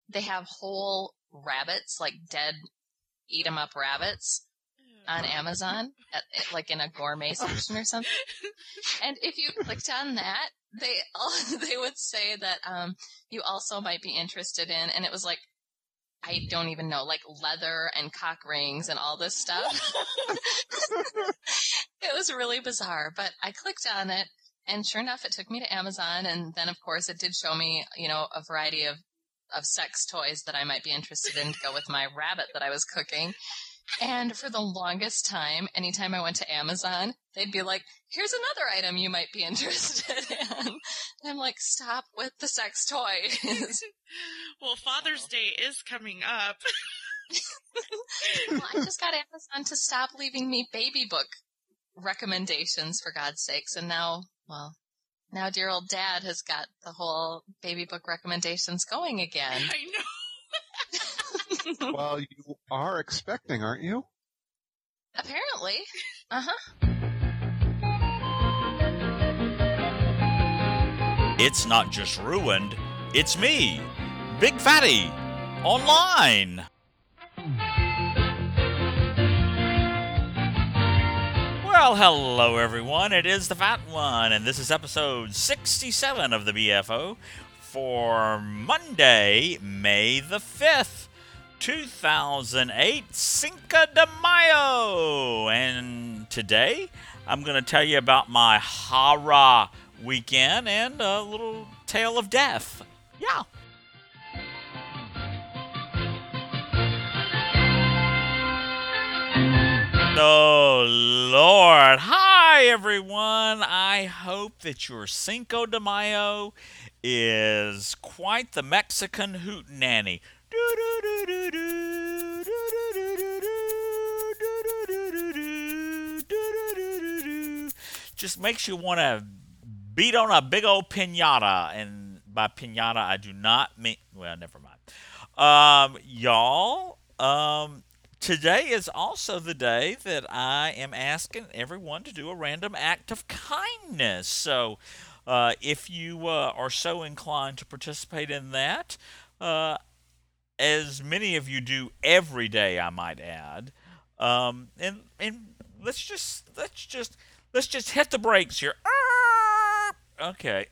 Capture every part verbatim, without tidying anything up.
they have whole rabbits, like dead, eat 'em up rabbits on Amazon, at, like in a gourmet section or something. And if you clicked on that, they they would say that um, you also might be interested in, and it was like, I don't even know, like leather and cock rings and all this stuff. It was really bizarre, but I clicked on it, and sure enough, it took me to Amazon, and then, of course, it did show me, you know, a variety of, of sex toys that I might be interested in to go with my rabbit that I was cooking. And for the longest time, anytime I went to Amazon, they'd be like, here's another item you might be interested in. And I'm like, stop with the sex toys. Well, Father's Day is coming up. Well, I just got Amazon to stop leaving me baby book recommendations, for God's sakes. And now, well, now dear old Dad has got the whole baby book recommendations going again. I know. Well, you are expecting, aren't you? Apparently. Uh-huh. It's not just ruined, it's me, Big Fatty, online. Well, hello everyone, it is the Fat One, and this is episode sixty-seven of the B F O for Monday, May the fifth. two thousand eight, Cinco de Mayo. And today, I'm going to tell you about my horror weekend and a little tale of death. Yeah. Oh, Lord. Hi, everyone. I hope that your Cinco de Mayo is quite the Mexican hootenanny. Just makes you want to beat on a big old piñata, and by piñata I do not mean, well, never mind. Um, y'all, um, today is also the day that I am asking everyone to do a random act of kindness. So, uh, if you uh, are so inclined to participate in that, uh, as many of you do every day, I might add. Um, and and let's just let's just let's just hit the brakes here. Okay.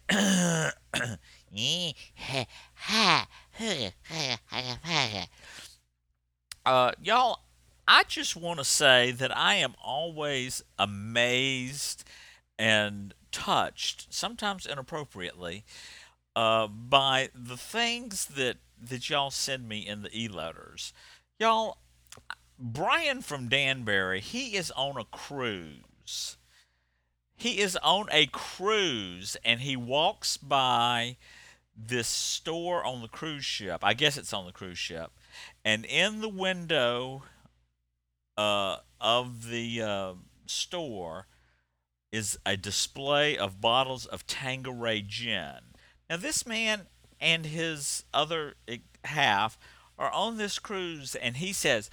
uh, y'all, I just want to say that I am always amazed and touched, sometimes inappropriately, uh, by the things that that y'all send me in the e-letters. Y'all, Brian from Danbury, he is on a cruise. He is on a cruise, and he walks by this store on the cruise ship. I guess it's on the cruise ship. And in the window uh, of the uh, store is a display of bottles of Tanqueray gin. Now, this man and his other half are on this cruise, and he says,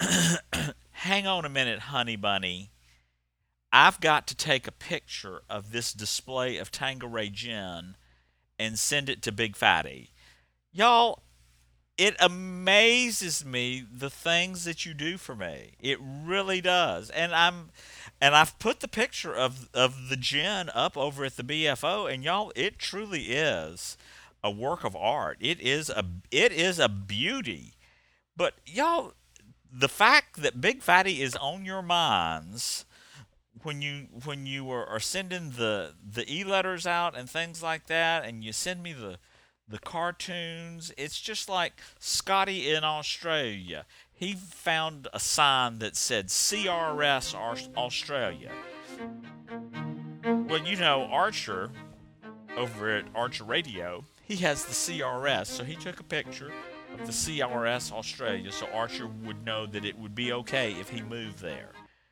hang on a minute, honey bunny. I've got to take a picture of this display of Tanqueray gin and send it to Big Fatty. Y'all, it amazes me the things that you do for me. It really does. And I'm and I've put the picture of, of the gin up over at the B F O, and y'all, it truly is a work of art. It is a it is a beauty. But y'all, the fact that Big Fatty is on your minds when you when you are, are sending the the e-letters out and things like that, and you send me the the cartoons, it's just like Scotty in Australia. He found a sign that said C R S Australia. Well, you know, Archer over at Archer Radio, he has the C R S, so he took a picture of the C R S Australia so Archer would know that it would be okay if he moved there.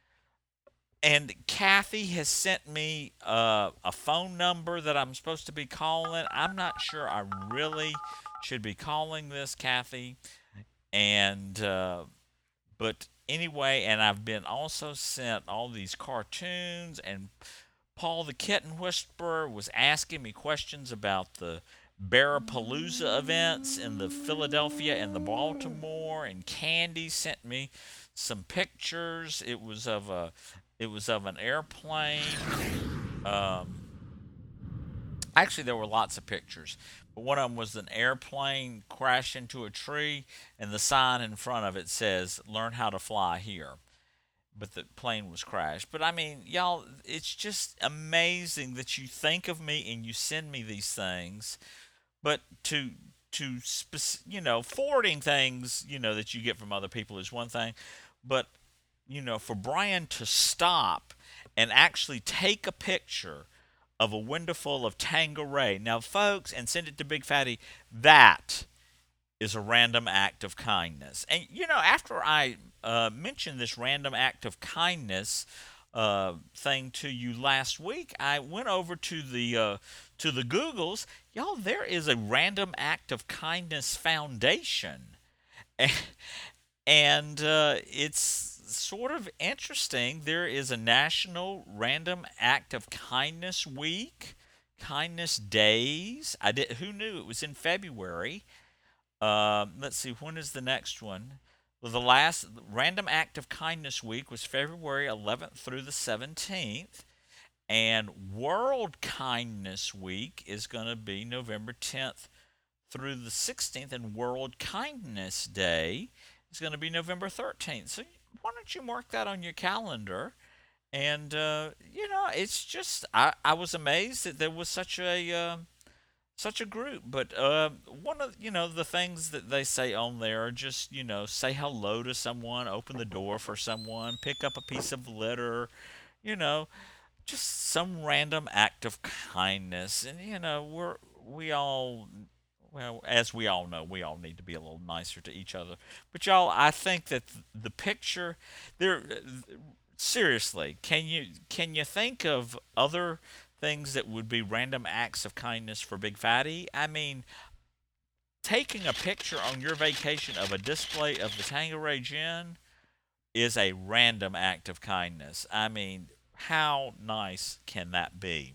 And Kathy has sent me uh, a phone number that I'm supposed to be calling. I'm not sure I really should be calling this, Kathy. And, uh, but anyway, and I've been also sent all these cartoons, and Paul the Kitten Whisperer was asking me questions about the Barapalooza events in the Philadelphia and the Baltimore, and Candy sent me some pictures. It was of a it was of an airplane. Um, actually, there were lots of pictures, but one of them was an airplane crash into a tree, and the sign in front of it says "Learn how to fly here." But the plane was crashed. But I mean, y'all, it's just amazing that you think of me and you send me these things. But to to spec- you know, forwarding things, you know, that you get from other people is one thing, but you know, for Brian to stop and actually take a picture of a window full of Tanqueray, now folks, and send it to Big Fatty, that is a random act of kindness. And you know, after I uh, mentioned this random act of kindness uh, thing to you last week, I went over to the uh, to the Googles. Y'all, there is a Random Act of Kindness Foundation, and, and uh, it's sort of interesting. There is a National Random Act of Kindness Week, Kindness Days. I did. Who knew it was in February? Um, let's see, when is the next one? Well, the last Random Act of Kindness Week was February eleventh through the seventeenth. And World Kindness Week is going to be November tenth through the sixteenth. And World Kindness Day is going to be November thirteenth. So why don't you mark that on your calendar? And, uh, you know, it's just, I, I was amazed that there was such a... Uh, such a group. But uh, one of you know the things that they say on there are just, you know, say hello to someone, open the door for someone, pick up a piece of litter, you know, just some random act of kindness. And you know, we're we all, well, as we all know, we all need to be a little nicer to each other. But y'all, I think that the picture there, seriously, can you can you think of other things that would be random acts of kindness for Big Fatty? I mean, taking a picture on your vacation of a display of the Tanqueray gin is a random act of kindness. I mean, how nice can that be?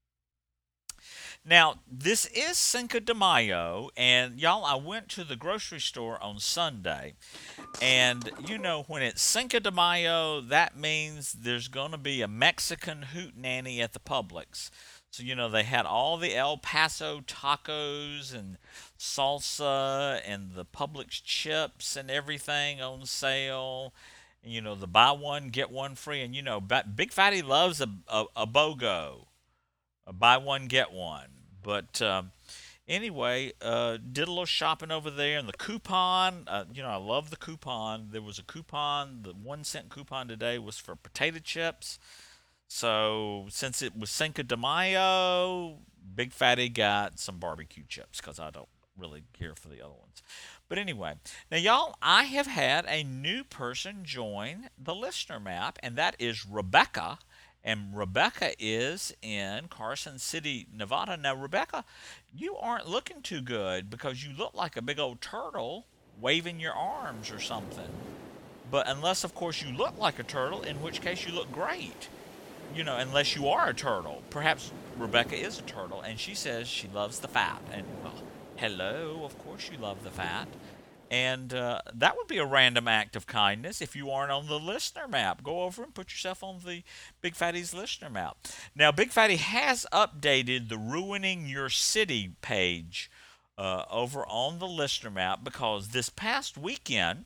Now, this is Cinco de Mayo, and y'all, I went to the grocery store on Sunday, and you know, when it's Cinco de Mayo, that means there's going to be a Mexican hootenanny at the Publix. So, you know, they had all the El Paso tacos and salsa and the Publix chips and everything on sale. And, you know, the buy one, get one free. And, you know, Big Fatty loves a, a, a BOGO. Buy one, get one. But um, anyway, uh, did a little shopping over there, and the coupon, uh, you know, I love the coupon. There was a coupon, the one cent coupon today was for potato chips. So since it was Cinco de Mayo, Big Fatty got some barbecue chips because I don't really care for the other ones. But anyway, now y'all, I have had a new person join the listener map, and that is Rebecca. And Rebecca is in Carson City, Nevada. Now, Rebecca, you aren't looking too good because you look like a big old turtle waving your arms or something. But unless, of course, you look like a turtle, in which case you look great. You know, unless you are a turtle. Perhaps Rebecca is a turtle, and she says she loves the fat. And, well, hello, of course you love the fat. And uh, that would be a random act of kindness if you aren't on the listener map. Go over and put yourself on the Big Fatty's listener map. Now, Big Fatty has updated the Ruining Your City page uh, over on the listener map because this past weekend,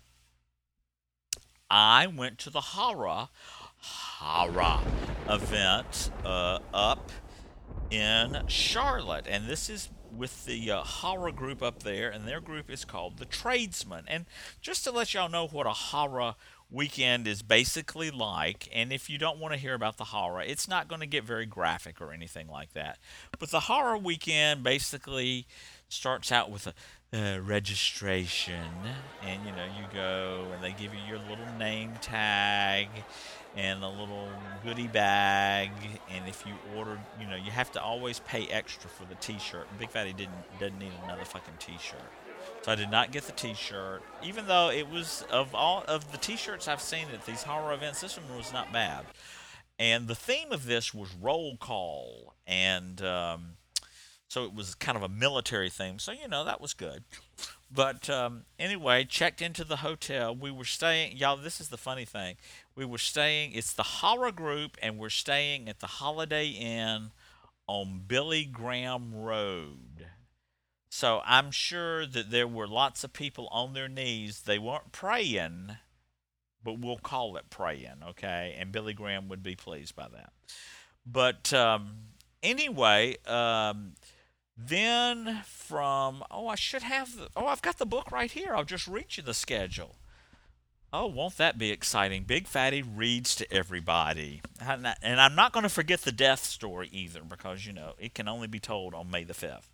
I went to the Hara, Hara event uh, up in Charlotte. And this is with the uh, Hara group up there, and their group is called the Tradesmen. And just to let y'all know what a Hara weekend is basically like, and if you don't want to hear about the Hara, it's not going to get very graphic or anything like that. But the Hara weekend basically starts out with a uh, registration, and you know, you go and they give you your little name tag and a little goodie bag, and if you order, you know, you have to always pay extra for the t-shirt. Big Fatty didn't doesn't need another fucking t-shirt. So I did not get the t-shirt, even though it was, of all of the t-shirts I've seen at these horror events, this one was not bad. And the theme of this was roll call, and um, So it was kind of a military theme. So, you know, that was good. But um, anyway, checked into the hotel. We were staying, y'all, this is the funny thing. We were staying, it's the Horror Group, and we're staying at the Holiday Inn on Billy Graham Road. So I'm sure that there were lots of people on their knees. They weren't praying, but we'll call it praying, okay? And Billy Graham would be pleased by that. But um, anyway, um, then from, oh, I should have, the, oh, I've got the book right here. I'll just read you the schedule. Oh, won't that be exciting? Big Fatty reads to everybody. And I'm not going to forget the death story either, because, you know, it can only be told on May the fifth.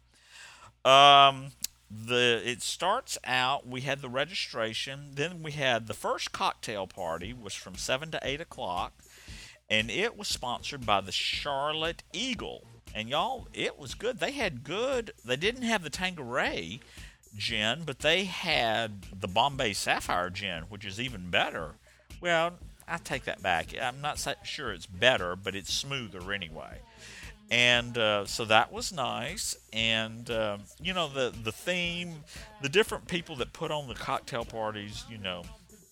Um, the it starts out, we had the registration, then we had the first cocktail party was from seven to eight o'clock, and it was sponsored by the Charlotte Eagle. And y'all, it was good. They had good, they didn't have the Tanqueray gin, but they had the Bombay Sapphire gin, which is even better. Well, I take that back. I'm not sure it's better, but it's smoother anyway. And uh, so that was nice. And, uh, you know, the, the theme, the different people that put on the cocktail parties, you know,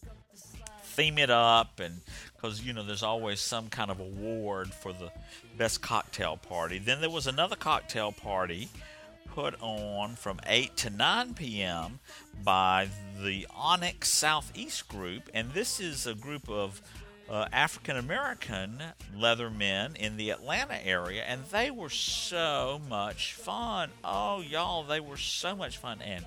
theme it up. And because, you know, there's always some kind of award for the best cocktail party. Then there was another cocktail party put on from eight to nine p.m. by the Onyx Southeast Group. And this is a group of Uh, African-American leather men in the Atlanta area, and they were so much fun. Oh, y'all, they were so much fun. And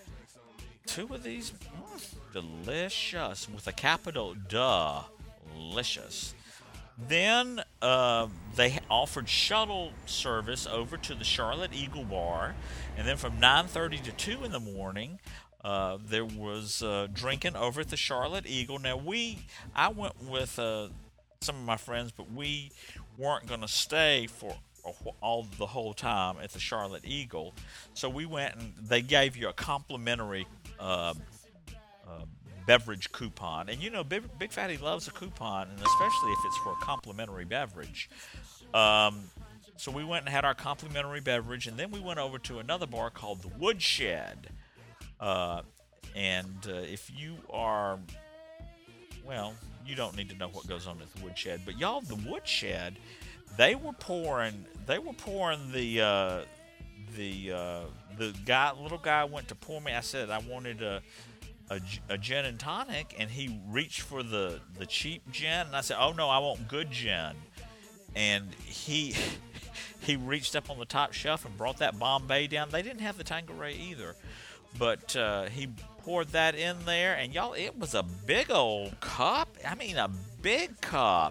two of these, mm, delicious, with a capital duh, delicious. Then uh, they offered shuttle service over to the Charlotte Eagle Bar, and then from nine thirty to two in the morning, Uh, there was uh, drinking over at the Charlotte Eagle. Now, we, I went with uh, some of my friends, but we weren't going to stay for all the whole time at the Charlotte Eagle. So we went and they gave you a complimentary uh, uh, beverage coupon. And you know, Big, Big Fatty loves a coupon, and especially if it's for a complimentary beverage. Um, so we went and had our complimentary beverage, and then we went over to another bar called the Woodshed. Uh, and uh, if you are, well, you don't need to know what goes on at the Woodshed, but y'all, the Woodshed, they were pouring, they were pouring the, uh, the, uh, the guy, little guy went to pour me. I said I wanted a, a, a gin and tonic, and he reached for the, the cheap gin, and I said, oh no, I want good gin. And he, he reached up on the top shelf and brought that Bombay down. They didn't have the Tanqueray either. But uh, he poured that in there, and y'all, it was a big old cup. I mean, a big cup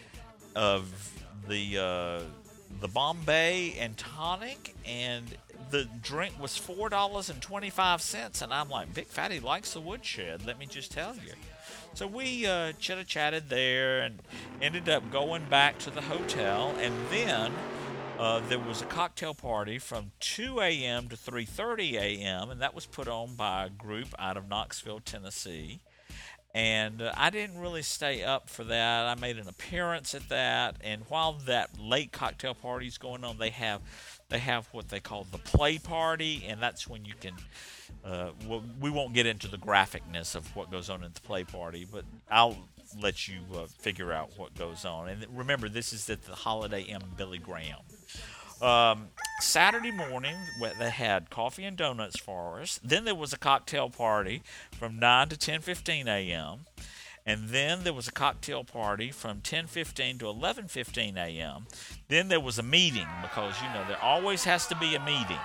of the uh, the Bombay and tonic, and the drink was four dollars and twenty-five cents. And I'm like, Big Fatty likes the Woodshed, let me just tell you. So we uh, chitter-chatted there and ended up going back to the hotel, and then Uh, there was a cocktail party from two a.m. to three thirty a.m., and that was put on by a group out of Knoxville, Tennessee. And uh, I didn't really stay up for that. I made an appearance at that, and while that late cocktail party is going on, they have they have what they call the play party, and that's when you can. Uh, well, we won't get into the graphicness of what goes on at the play party, but I'll let you uh, figure out what goes on. And remember, this is at the Holiday Inn Billy Graham. Um, Saturday morning, they had coffee and donuts for us. Then there was a cocktail party from nine to ten fifteen a.m. And then there was a cocktail party from ten fifteen to eleven fifteen a.m. Then there was a meeting, because, you know, there always has to be a meeting.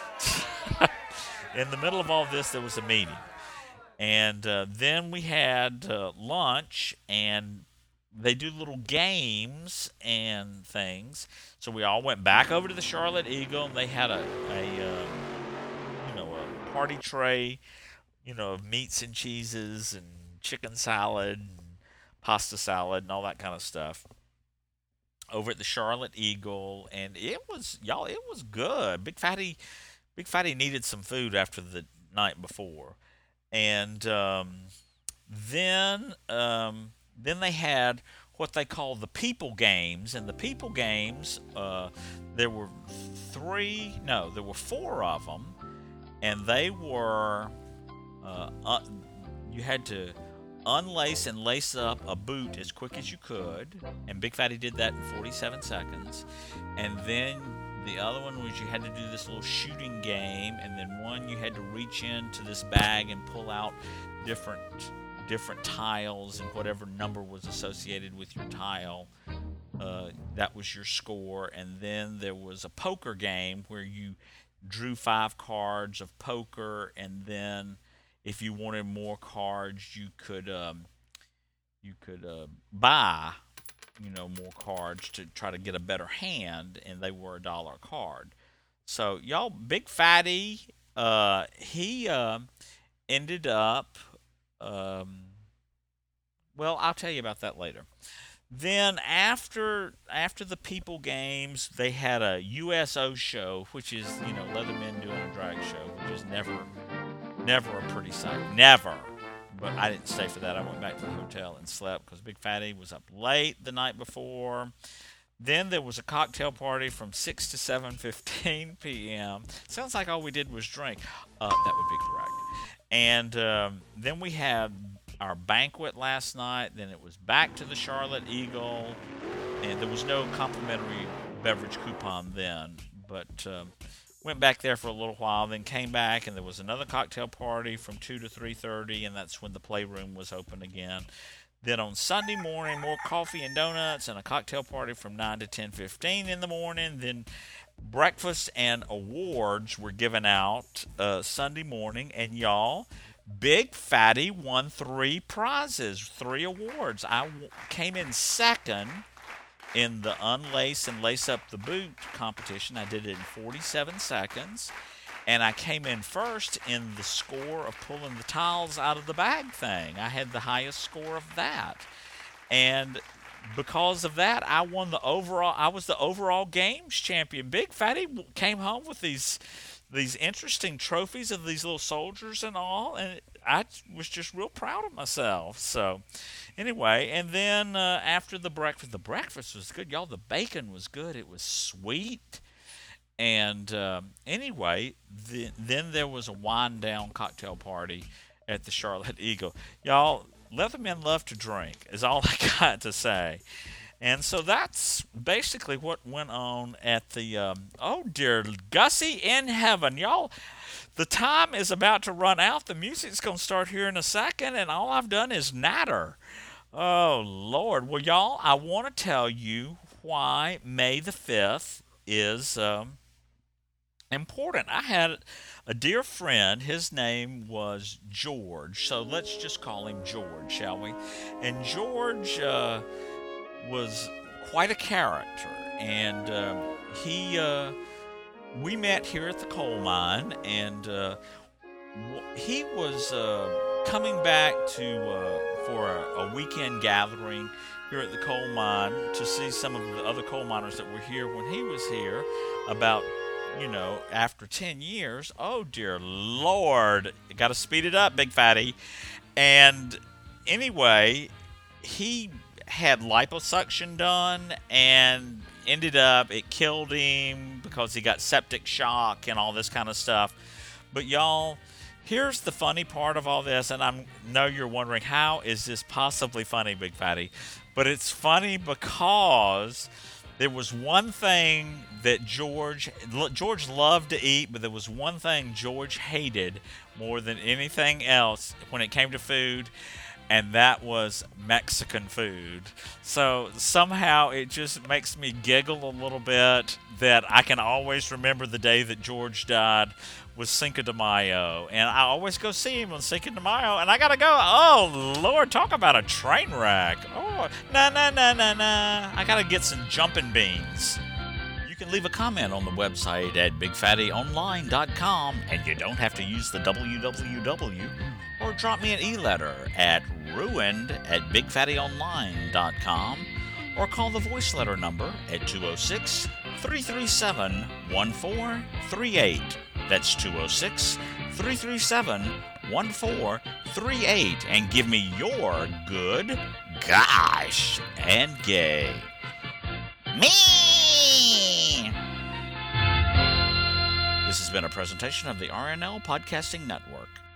In the middle of all this, there was a meeting. And uh, then we had uh, lunch, and they do little games and things. So we all went back over to the Charlotte Eagle, and they had a, a uh, you know, a party tray, you know, of meats and cheeses and chicken salad and pasta salad and all that kind of stuff over at the Charlotte Eagle. And it was, y'all, it was good. Big Fatty, Big Fatty needed some food after the night before. And um, then um, then they had what they call the People Games. And the People Games, uh, there were three, no, there were four of them. And they were, uh, uh, you had to unlace and lace up a boot as quick as you could. And Big Fatty did that in forty-seven seconds. And then the other one was you had to do this little shooting game. And then one you had to reach into this bag and pull out different different tiles, and whatever number was associated with your tile, uh, that was your score. And then there was a poker game where you drew five cards of poker, and then if you wanted more cards, you could um, you could uh, buy, you know, more cards to try to get a better hand, and they were a dollar a card. So y'all, Big Fatty, uh, he uh, ended up. Um, well, I'll tell you about that later. Then after after the People Games, they had a U S O show, which is, you know, Leathermen doing a drag show, which is never never a pretty sight. Never. But I didn't stay for that. I went back to the hotel and slept because Big Fatty was up late the night before. Then there was a cocktail party from six to seven fifteen p.m. Sounds like all we did was drink. Uh, that would be correct. And um, then we had our banquet last night. Then it was back to the Charlotte Eagle. And there was no complimentary beverage coupon then. But um, went back there for a little while. Then came back, and there was another cocktail party from two to three thirty. And that's when the playroom was open again. Then on Sunday morning, more coffee and donuts and a cocktail party from nine to ten fifteen in the morning. Then breakfast and awards were given out uh, Sunday morning. And y'all, Big Fatty won three prizes, three awards. I w- came in second in the unlace and lace up the boot competition. I did it in forty-seven seconds. And I came in first in the score of pulling the tiles out of the bag thing. I had the highest score of that. And because of that, I won the overall, I was the overall games champion. Big Fatty came home with these these interesting trophies of these little soldiers and all. And I was just real proud of myself. So anyway, and then uh, after the breakfast, the breakfast was good. Y'all, the bacon was good. It was sweet. And um, anyway, the, then there was a wind-down cocktail party at the Charlotte Eagle. Y'all, Leathermen love to drink, is all I got to say. And so that's basically what went on at the, um, oh, dear Gussie in heaven. Y'all, the time is about to run out. The music's going to start here in a second, and all I've done is natter. Oh, Lord. Well, y'all, I want to tell you why May the fifth is... Um, important. I had a dear friend. His name was George. So let's just call him George, shall we? And George uh, was quite a character. And uh, he, uh, we met here at the coal mine, and uh, he was uh, coming back to uh, for a, a weekend gathering here at the coal mine to see some of the other coal miners that were here when he was here about, you know, after ten years. Oh, dear Lord. You got to speed it up, Big Fatty. And anyway, he had liposuction done and ended up, it killed him because he got septic shock and all this kind of stuff. But y'all, here's the funny part of all this, and I know you're wondering, how is this possibly funny, Big Fatty? But it's funny because there was one thing that George, George loved to eat, but there was one thing George hated more than anything else when it came to food, and that was Mexican food. So somehow it just makes me giggle a little bit that I can always remember the day that George died was Cinco de Mayo, and I always go see him on Cinco de Mayo, and I gotta go, oh, Lord, talk about a train wreck. Oh, nah, nah, nah, nah, nah. I gotta get some jumping beans. You can leave a comment on the website at big fatty online dot com, and you don't have to use the w w w, or drop me an e-letter at ruined at big fatty online dot com, or call the voice letter number at two oh six, three three seven, one four three eight. That's two oh six, three three seven, one four three eight. And give me your good, gosh, and gay. Me! This has been a presentation of the R N L Podcasting Network.